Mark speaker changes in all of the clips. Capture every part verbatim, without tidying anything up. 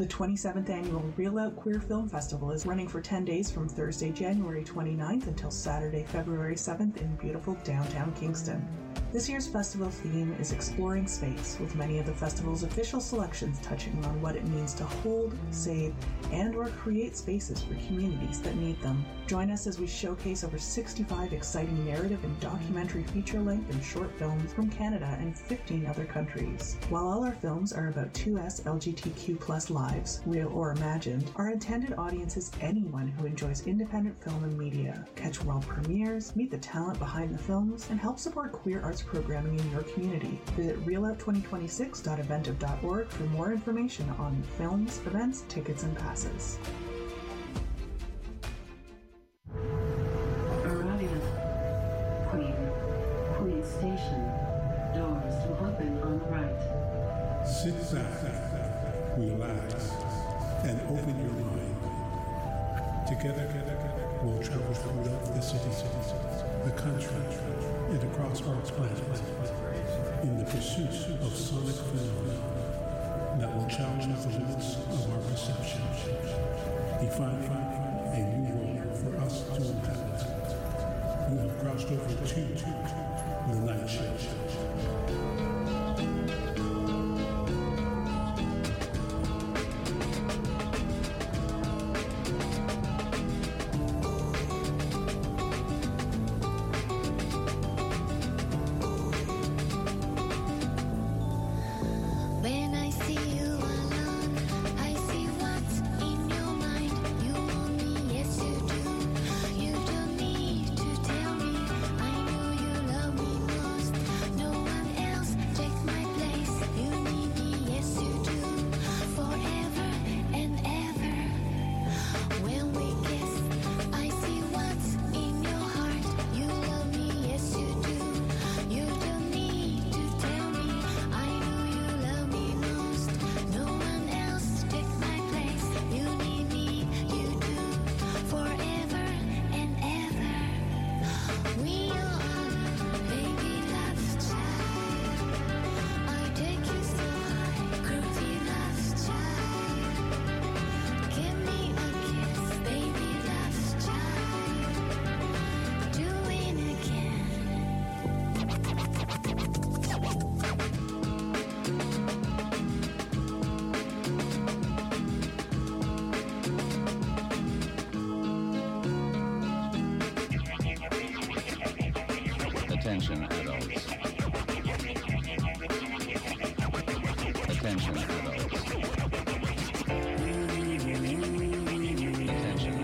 Speaker 1: The twenty-seventh Annual Reel Out Queer Film Festival is running for ten days from Thursday, January twenty-ninth until Saturday, February seventh in beautiful downtown Kingston. This year's festival theme is Exploring Space, with many of the festival's official selections touching on what it means to hold, save, and or create spaces for communities that need them. Join us as we showcase over sixty-five exciting narrative and documentary feature-length and short films from Canada and fifteen other countries. While all our films are about two S L G B T Q plus lives, real or imagined, our intended audience is anyone who enjoys independent film and media. Catch world premieres, meet the talent behind the films, and help support queer arts programming in your community. Visit reel out twenty twenty-six dot eventive dot org for more information on films, events, tickets, and passes.
Speaker 2: Arrival. Queen. Queen Station. Doors to open on the right.
Speaker 3: Sit back, relax, and open your mind. Together, we'll travel throughout the city, the country, and across our planet in the pursuit of sonic phenomena that will challenge the limits of our perception, defining a new world for us to inhabit. You have crossed over to the night shift.
Speaker 4: Attention adults. Attention adults. Attention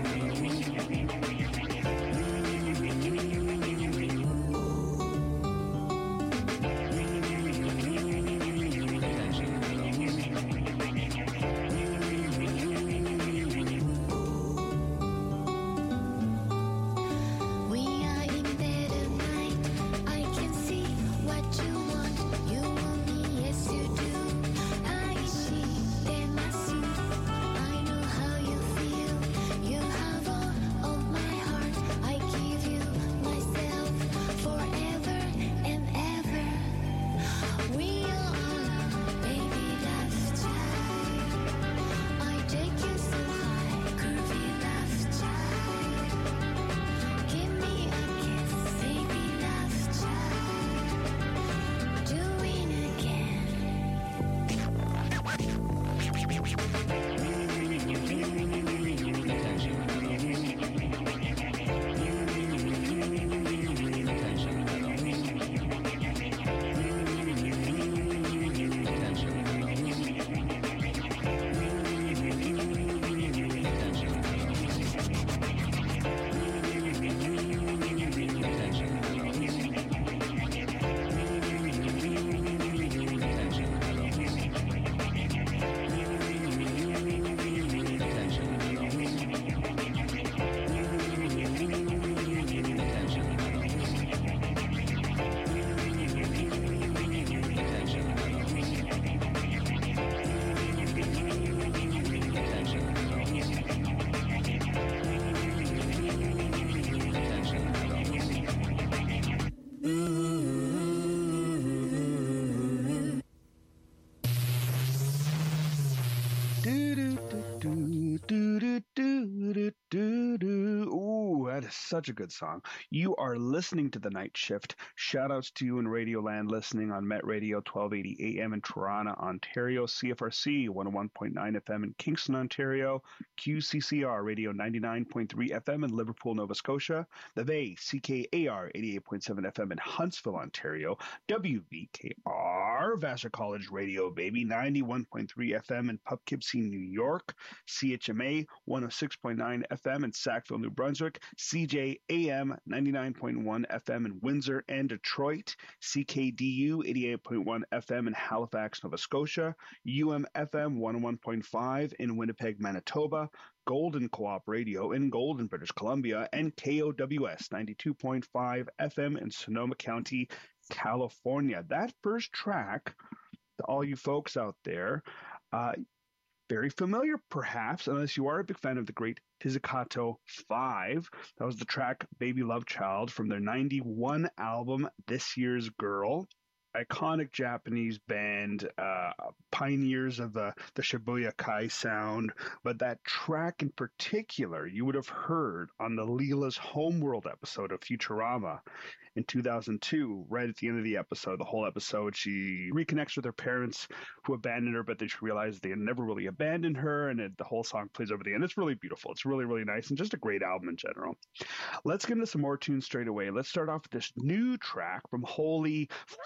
Speaker 4: such a good song. You are listening to The Night Shift. Shout-outs to you in Radioland listening on Met Radio twelve eighty A M in Toronto, Ontario, C F R C one oh one point nine F M in Kingston, Ontario, Q C C R Radio ninety-nine point three F M in Liverpool, Nova Scotia, The Bay, C K A R eighty-eight point seven F M in Huntsville, Ontario, W V K R, Vassar College Radio, baby, ninety-one point three F M in Poughkeepsie, New York, C H M A one oh six point nine F M in Sackville, New Brunswick, C J A M ninety-nine point one F M in Windsor and Detroit, C K D U eighty-eight point one F M in Halifax, Nova Scotia, U M F M one oh one point five in Winnipeg, Manitoba, Golden Co-op Radio in Golden, British Columbia, and K O W S ninety-two point five F M in Sonoma County, California. That first track, to all you folks out there, uh, very familiar perhaps, unless you are a big fan of the great Pizzicato Five. That was the track Baby Love Child from their ninety-one album, This Year's Girl. Iconic Japanese band, uh, pioneers of the, the Shibuya Kai sound, but that track in particular you would have heard on the Leela's Homeworld episode of Futurama in two thousand two. Right at the end of the episode, the whole episode, she reconnects with her parents who abandoned her, but they just realize they had never really abandoned her, and it, the whole song plays over the end. It's really beautiful. It's really, really nice, and just a great album in general. Let's get into some more tunes straight away. Let's start off with this new track from Holy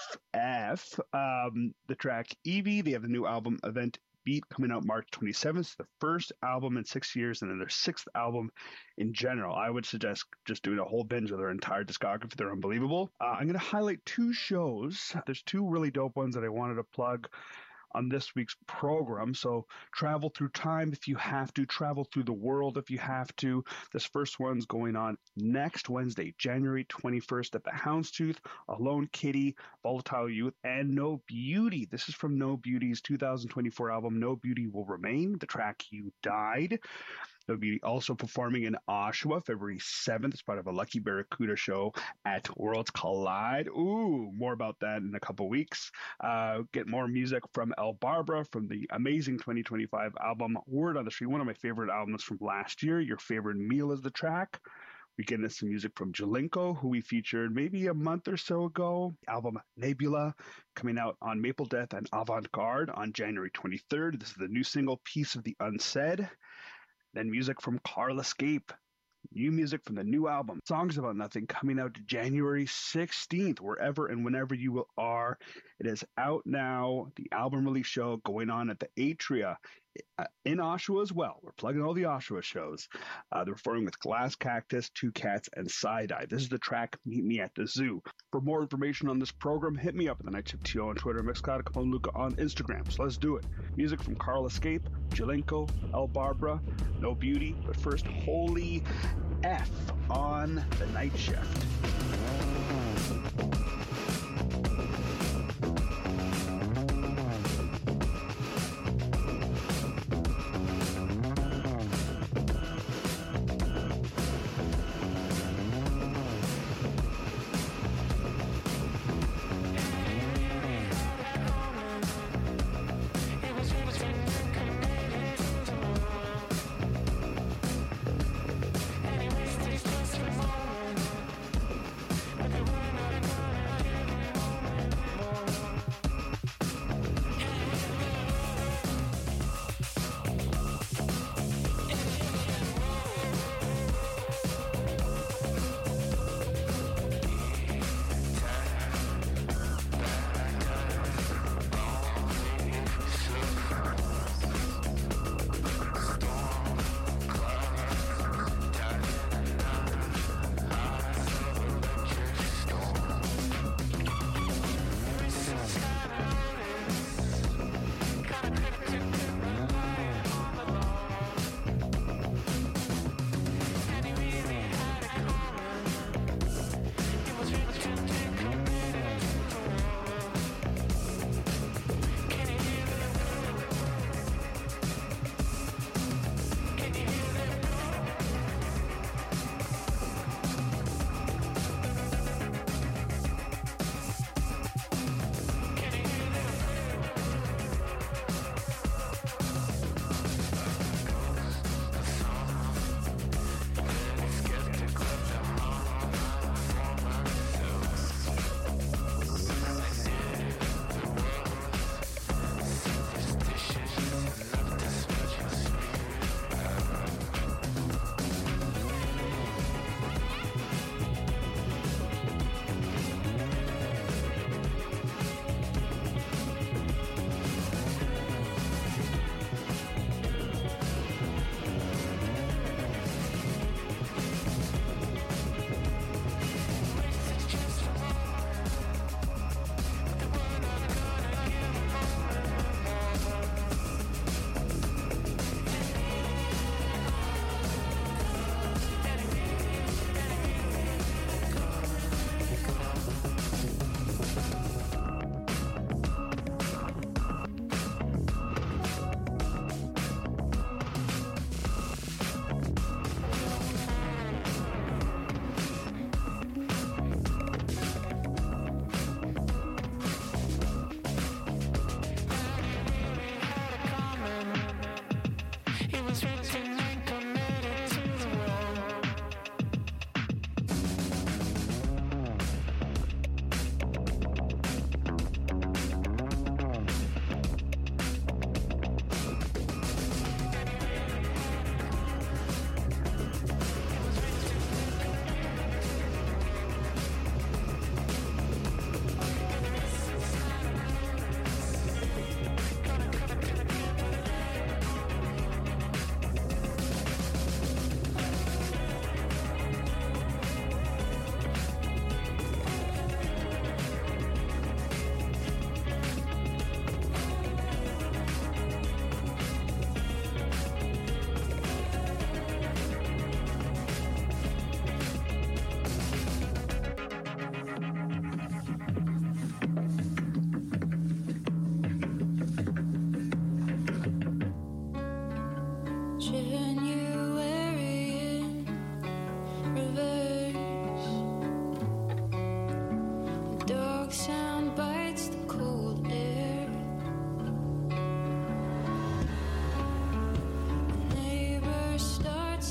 Speaker 4: F, um, the track Evie. They have the new album Event Beat coming out March twenty-seventh, the first album in six years and then their sixth album in general. I would suggest just doing a whole binge of their entire discography. They're unbelievable. Uh, I'm going to highlight two shows. There's two really dope ones that I wanted to plug on this week's program. So travel through time if you have to, travel through the world if you have to. This first one's going on next Wednesday, January twenty-first at the Houndstooth, Alone Kitty, Volatile Youth, and No Beauty. This is from No Beauty's two thousand twenty-four album, No Beauty Will Remain, the track You Died. No Beauty also performing in Oshawa, February seventh, as part of a Lucky Barracuda show at Worlds Collide. Ooh, more about that in a couple weeks. Uh, get more music from El Barbara from the amazing twenty twenty-five album Word on the Street, one of my favorite albums from last year. Your Favorite Meal is the track. We get into some music from Jalinko, who we featured maybe a month or so ago. Album Nebula coming out on Maple Death and Avant-Garde on January twenty-third. This is the new single, Piece of the Unsaid. Then music from Carl Escape. New music from the new album, Songs About Nothing, coming out January sixteenth, wherever and whenever you are. It is out now. The album release show going on at the Atria uh, in Oshawa as well. We're plugging all the Oshawa shows. Uh, they're performing with Glass Cactus, Two Cats, and Side-Eye. This is the track Meet Me at the Zoo. For more information on this program, hit me up at the Night Shift T O on Twitter, Mixcloud, Capone Luca on Instagram. So let's do it. Music from Carl Escape, Jalinko, El Barbara, No Beauty, but first, Holy F on The Night Shift.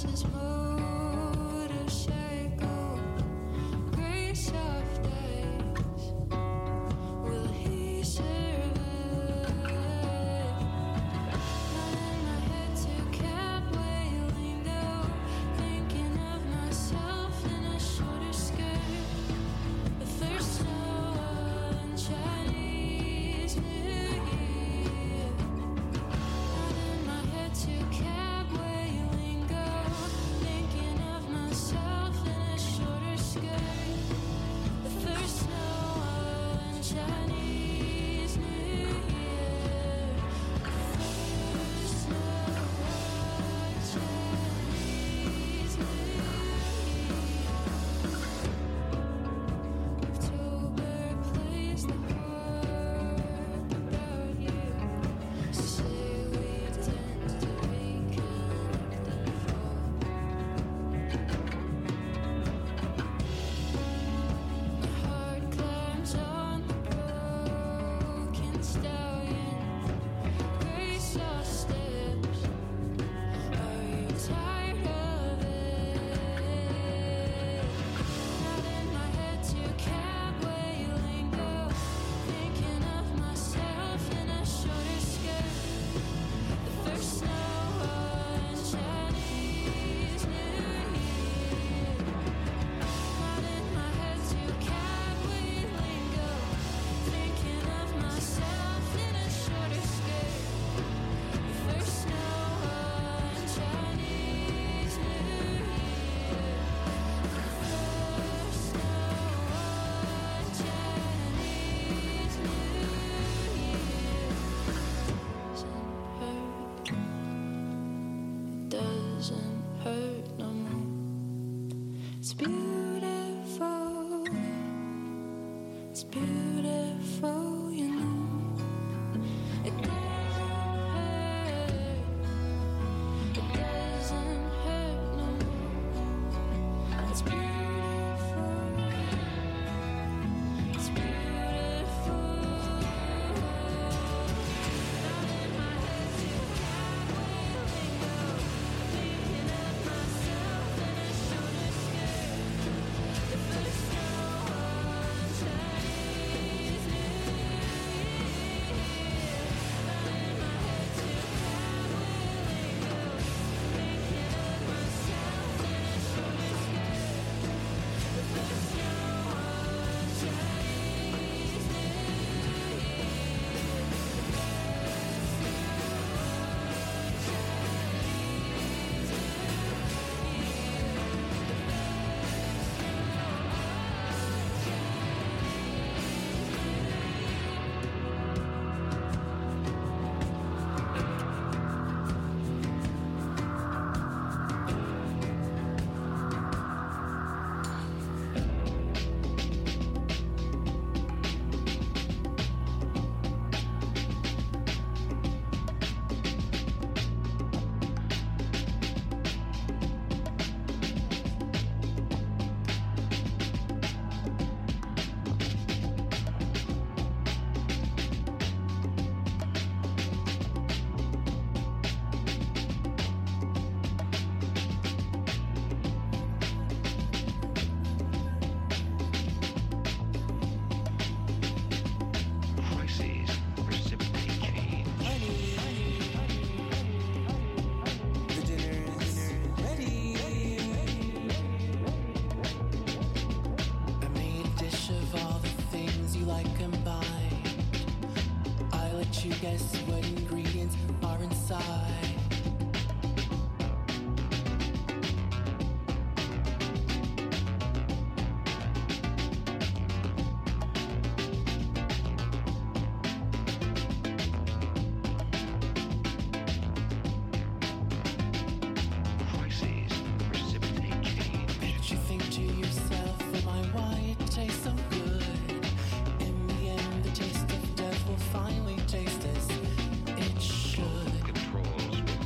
Speaker 5: Finally taste this. It should. Controls will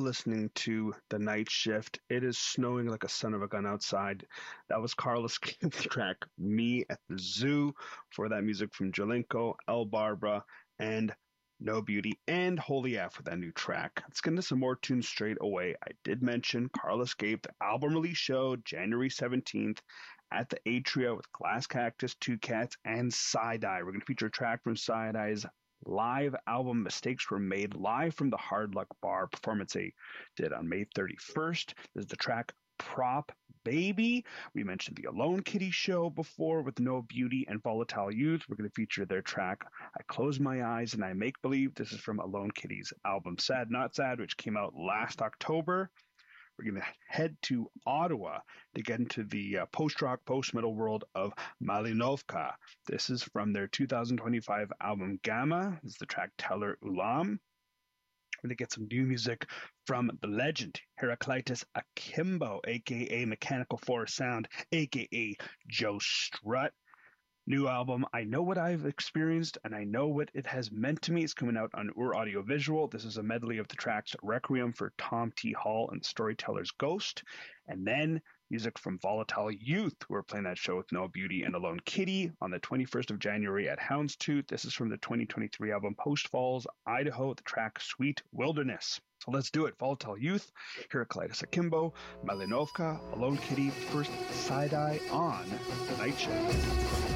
Speaker 4: listening to The Night Shift. It is snowing like a son of a gun outside. That was Carlos King's track, Me at the Zoo, for that music from Jalinko, El Barbara, and No Beauty, and Holy F with that new track. Let's get into some more tunes straight away. I did mention Carlos gave the album release show January seventeenth at the Atria with Glass Cactus, Two Cats, and Side-Eye. We're going to feature a track from Side-Eye's live album Mistakes Were Made, live from the Hard Luck Bar performance they did on May thirty-first. This is the track Prop Baby. We mentioned the Alone Kitty show before with No Beauty and Volatile Youth. We're going to feature their track I Close My Eyes and I Make Believe. This is from Alone Kitty's album Sad Not Sad, which came out last October. We're going to head to Ottawa to get into the uh, post-rock, post-metal world of Malinovka. This is from their two thousand twenty-five album Gamma. This is the track Teller Ulam. We're going to get some new music from the legend Heraclitus Akimbo, a k a. Mechanical Forest Sound, a k a. Joe Strutt. New album, I Know What I've Experienced and I Know What It Has Meant to Me, is coming out on Ur Audio Visual. This is a medley of the tracks Requiem for Tom T. Hall and Storyteller's Ghost. And then music from Volatile Youth, who are playing that show with No Beauty and Alone Kitty on the twenty-first of January at Houndstooth. This is from the twenty twenty-three album Post Falls, Idaho, the track Sweet Wilderness. So let's do it. Volatile Youth, Heraclitus Akimbo, Malinovka, Alone Kitty, first Side-Eye on The Night Shift.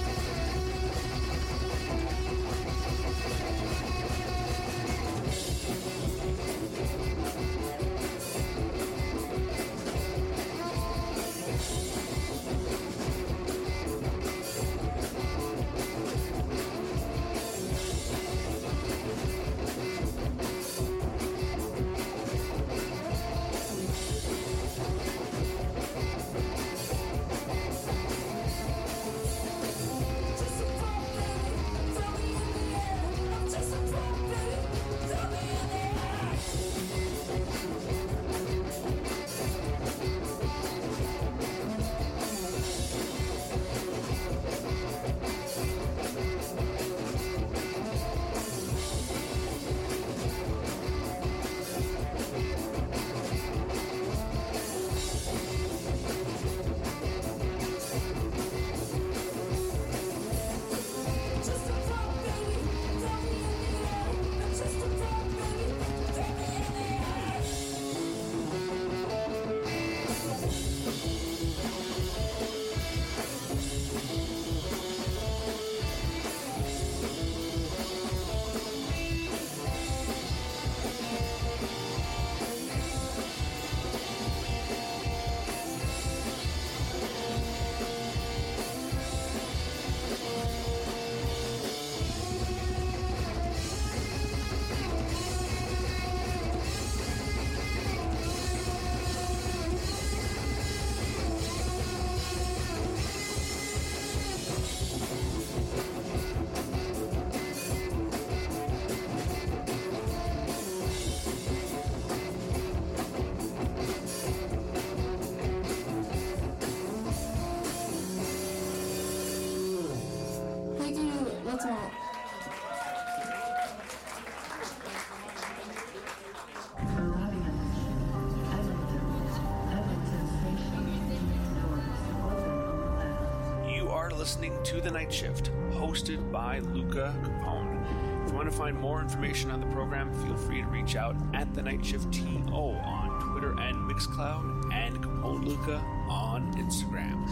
Speaker 5: Listening to The Night Shift, hosted by Luca Capone. If you want to find more information on the program, feel free to reach out at The Night Shift T O on Twitter and Mixcloud, and Capone Luca on Instagram.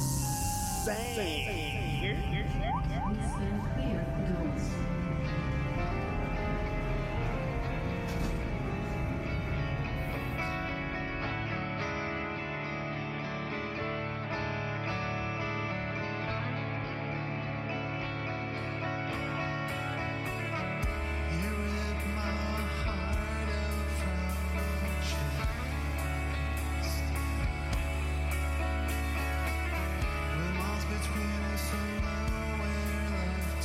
Speaker 5: Bang!
Speaker 2: Please stand clear of the doors.
Speaker 6: Between us, so nowhere left.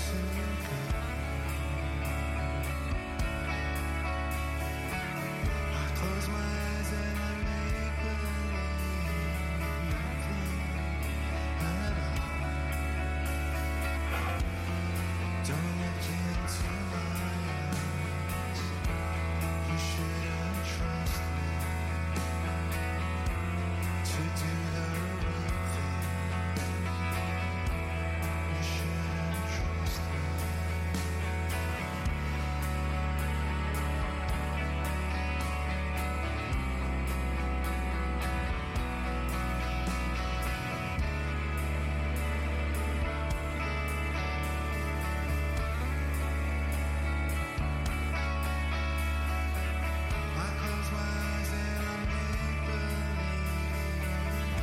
Speaker 6: I close my eyes and I make believe.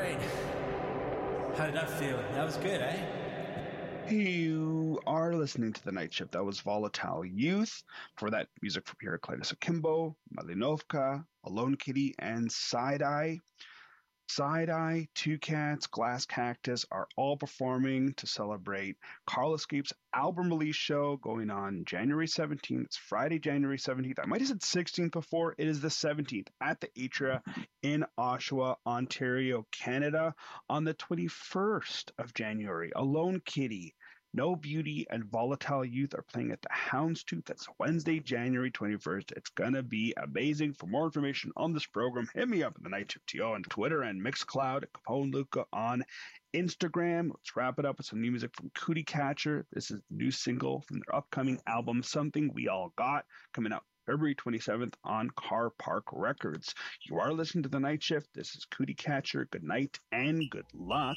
Speaker 6: right. How did that feel? That was good, eh?
Speaker 4: You are listening to The Night Shift. That was Volatile Youth. For that, music from Heraclitus Akimbo, Malinovka, Alone Kitty, and Side Eye. Side Eye, Two Cats, Glass Cactus are all performing to celebrate Carl Escape's album release show going on January seventeenth. It's Friday, January seventeenth. I might have said sixteenth before. It is the seventeenth at the Atria in Oshawa, Ontario, Canada. On the twenty-first of January, Alone Kitty, No Beauty, and Volatile Youth are playing at the Houndstooth. That's Wednesday, January twenty-first. It's going to be amazing. For more information on this program, hit me up at the Night Shift T O on Twitter and Mixcloud at Capone Luca on Instagram. Let's wrap it up with some new music from Cootie Catcher. This is the new single from their upcoming album, Something We All Got, coming out February twenty-seventh on Car Park Records. You are listening to The Night Shift. This is Cootie Catcher. Good night and good luck.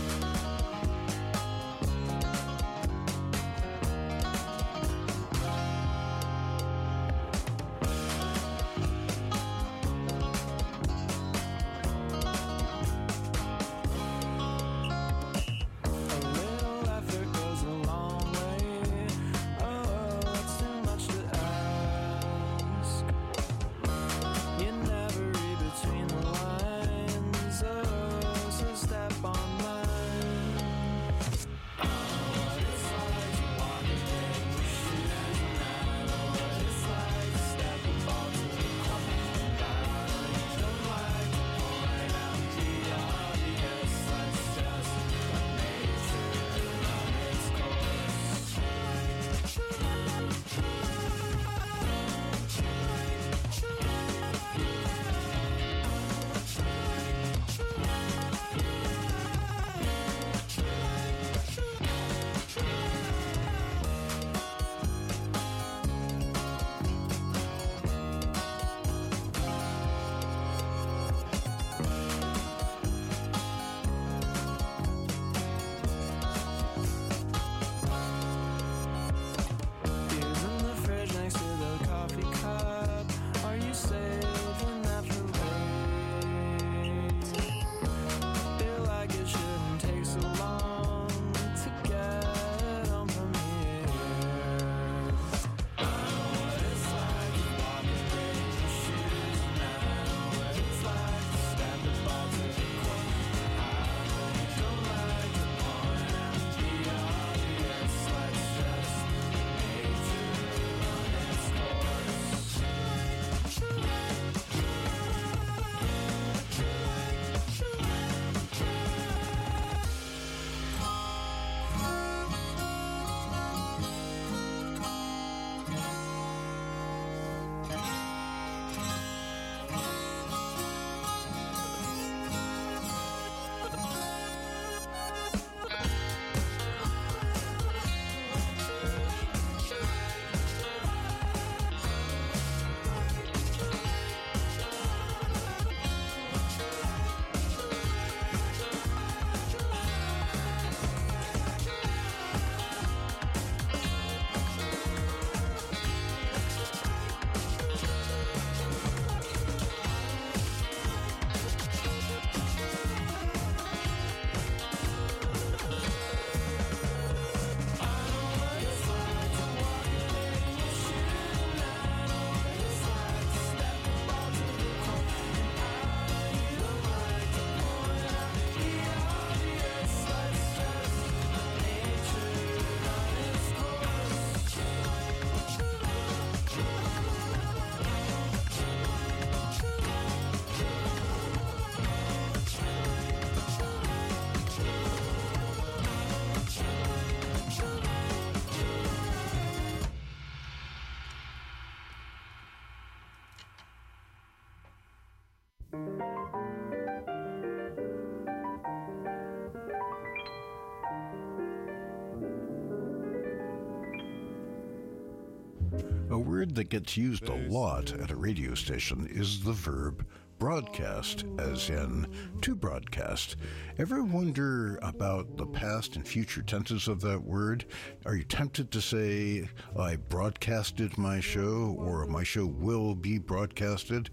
Speaker 7: A word that gets used a lot at a radio station is the verb broadcast, as in to broadcast. Ever wonder about the past and future tenses of that word? Are you tempted to say, I broadcasted my show, or my show will be broadcasted?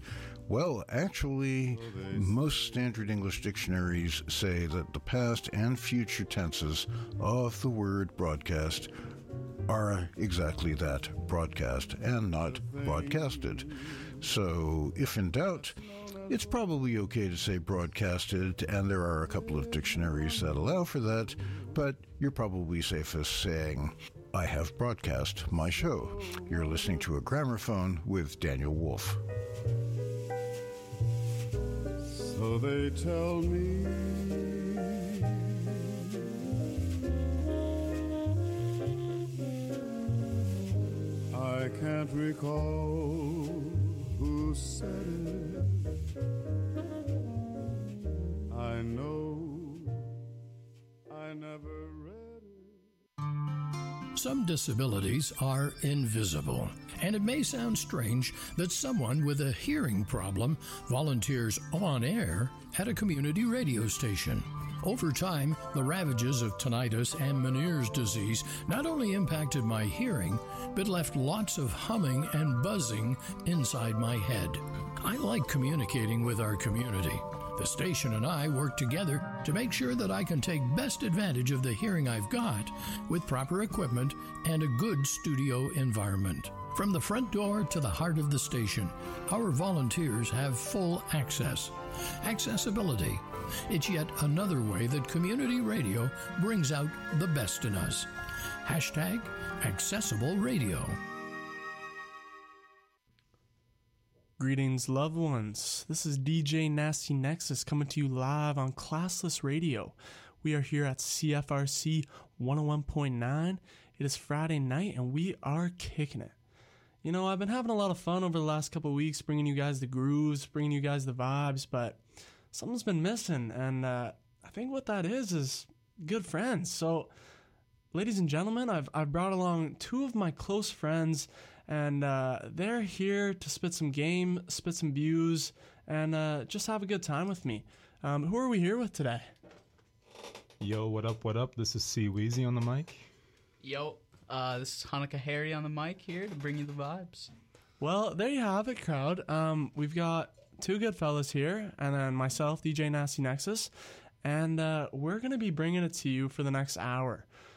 Speaker 7: Well, actually, most standard English dictionaries say that the past and future tenses of the word broadcast are exactly that, broadcast, and not broadcasted. So, if in doubt, it's probably okay to say broadcasted, and there are a couple of dictionaries that allow for that, but you're probably safest saying, I have broadcast my show. You're listening to a Gramophone with Daniel Wolf.
Speaker 8: So they tell me I can't recall who said it. I know I never read it.
Speaker 9: Some disabilities are invisible, and it may sound strange that someone with a hearing problem volunteers on air at a community radio station. Over time, the ravages of tinnitus and Meniere's disease not only impacted my hearing, but left lots of humming and buzzing inside my head. I like communicating with our community. The station and I work together to make sure that I can take best advantage of the hearing I've got with proper equipment and a good studio environment. From the front door to the heart of the station, our volunteers have full access. Accessibility. It's yet another way that community radio brings out the best in us. Hashtag Accessible Radio.
Speaker 10: Greetings, loved ones. This is D J Nasty Nexus coming to you live on Classless Radio. We are here at C F R C one oh one point nine. It is Friday night, and we are kicking it. You know, I've been having a lot of fun over the last couple of weeks, bringing you guys the grooves, bringing you guys the vibes, but something's been missing, and uh, I think what that is is good friends. So, ladies and gentlemen, I've I've brought along two of my close friends, and uh, they're here to spit some game, spit some views, and uh, just have a good time with me. Um, who are we here with today?
Speaker 11: Yo, what up, what up? This is C Weezy on the mic.
Speaker 12: Yo, uh, this is Hanukkah Harry on the mic here to bring you the vibes.
Speaker 10: Well, there you have it, crowd. Um, we've got two good fellas here, and then myself, D J Nasty Nexus, and uh, we're going to be bringing it to you for the next hour.